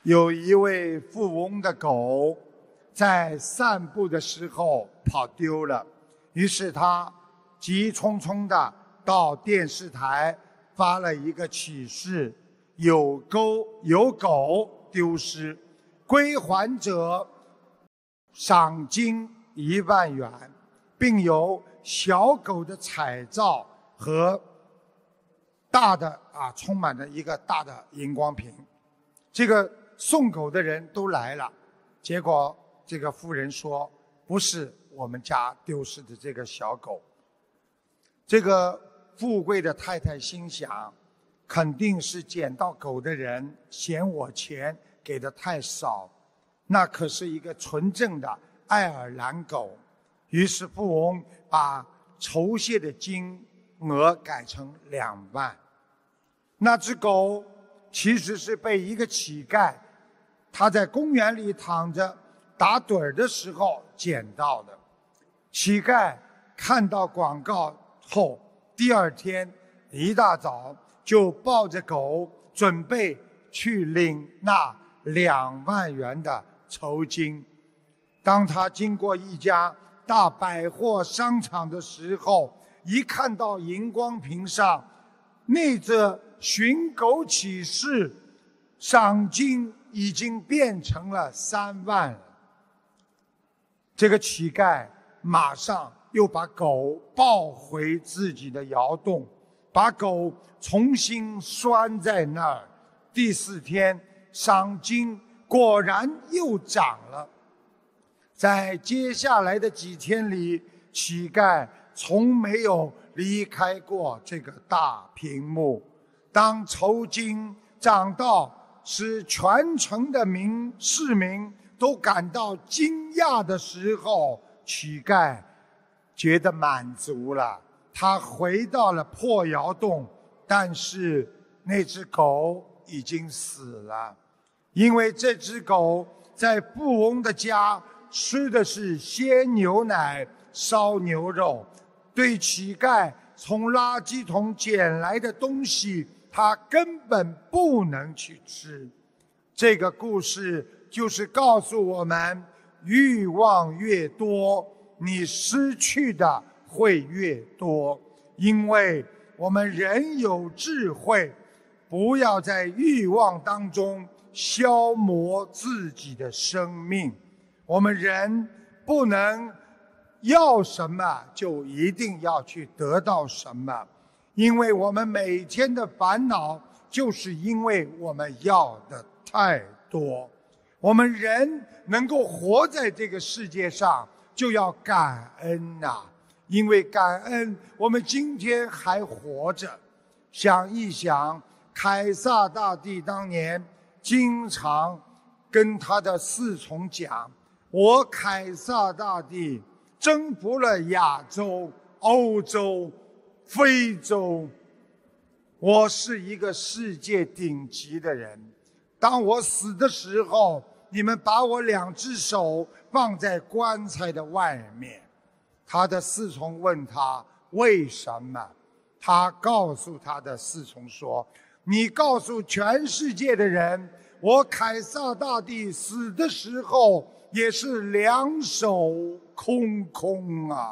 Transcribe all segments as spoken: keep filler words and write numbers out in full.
有一位富翁的狗在散步的时候跑丢了，于是他急匆匆地到电视台发了一个启事：有狗有狗丢失，归还者赏金一万元，并有小狗的彩照和大的啊，充满了一个大的荧光屏。这个送狗的人都来了，结果这个妇人说：“不是我们家丢失的这个小狗。”这个富贵的太太心想，肯定是捡到狗的人嫌我钱给的太少，那可是一个纯正的爱尔兰狗。于是富翁把酬谢的金额改成两万。那只狗其实是被一个乞丐，他在公园里躺着打盹儿的时候捡到的。乞丐看到广告后，第二天一大早就抱着狗准备去领那两万元的酬金。当他经过一家大百货商场的时候，一看到荧光屏上那则寻狗启事，赏金已经变成了三万了。这个乞丐马上又把狗抱回自己的窑洞，把狗重新拴在那儿。第四天，赏金果然又涨了。在接下来的几天里，乞丐从没有离开过这个大屏幕。当酬金涨到使全城的民市民都感到惊讶的时候，乞丐觉得满足了。他回到了破窑洞，但是那只狗已经死了，因为这只狗在富翁的家吃的是鲜牛奶、烧牛肉，对乞丐从垃圾桶捡来的东西他根本不能去吃。这个故事就是告诉我们，欲望越多，你失去的会越多。因为我们人有智慧，不要在欲望当中消磨自己的生命。我们人不能要什么就一定要去得到什么，因为我们每天的烦恼就是因为我们要的太多。我们人能够活在这个世界上，就要感恩啊，因为感恩我们今天还活着。想一想，凯撒大帝当年经常跟他的侍从讲：我凯撒大帝征服了亚洲、欧洲、非洲，我是一个世界顶级的人。当我死的时候，你们把我两只手放在棺材的外面。他的侍从问他为什么，他告诉他的侍从说：你告诉全世界的人，我凯撒大帝死的时候也是两手空空啊。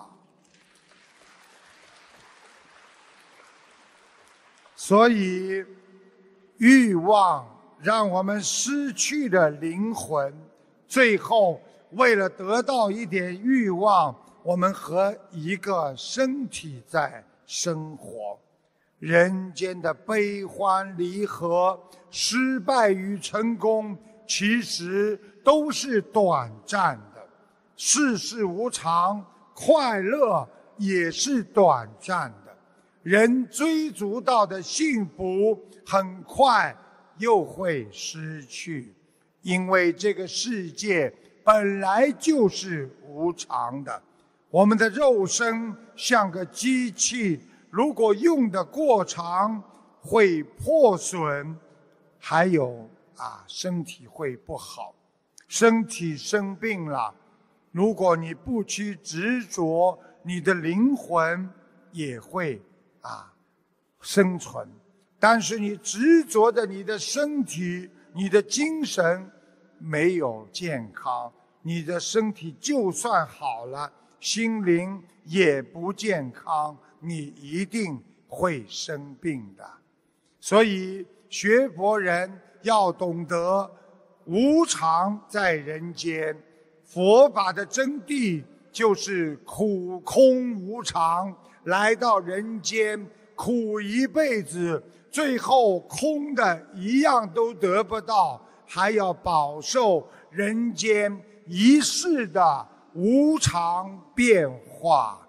所以欲望让我们失去了灵魂，最后为了得到一点欲望，我们和一个身体在生活。人间的悲欢离合，失败与成功，其实都是短暂的。世事无常，快乐也是短暂的。人追逐到的幸福，很快又会失去，因为这个世界本来就是无常的。我们的肉身像个机器，如果用得过长，会破损，还有啊，身体会不好。身体生病了，如果你不去执着，你的灵魂也会啊生存。但是你执着的你的身体， 你的精神没有健康，你的身体就算好了，心灵也不健康，你一定会生病的。所以学佛人要懂得无常在人间，佛法的真谛就是苦空无常，来到人间苦一辈子，最后空的一样都得不到，还要饱受人间一世的无常变化。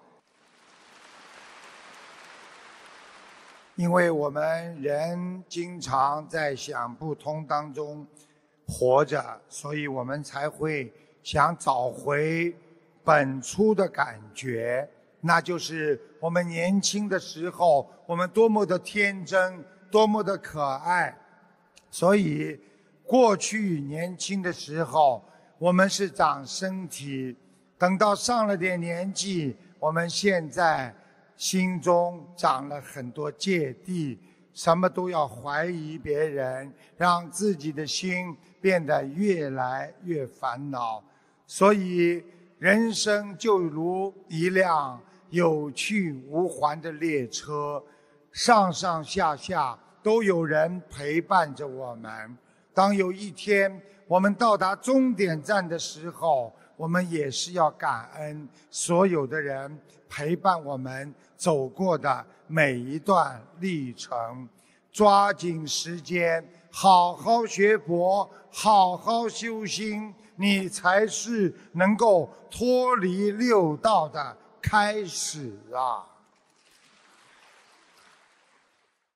因为我们人经常在想不通当中活着，所以我们才会想找回本初的感觉，那就是我们年轻的时候，我们多么的天真，多么的可爱。所以过去年轻的时候，我们是长身体，等到上了点年纪，我们现在心中长了很多芥蒂，什么都要怀疑别人，让自己的心变得越来越烦恼。所以人生就如一辆有去无还的列车，上上下下都有人陪伴着我们。当有一天我们到达终点站的时候，我们也是要感恩所有的人陪伴我们走过的每一段历程。抓紧时间，好好学佛，好好修心，你才是能够脱离六道的开始啊！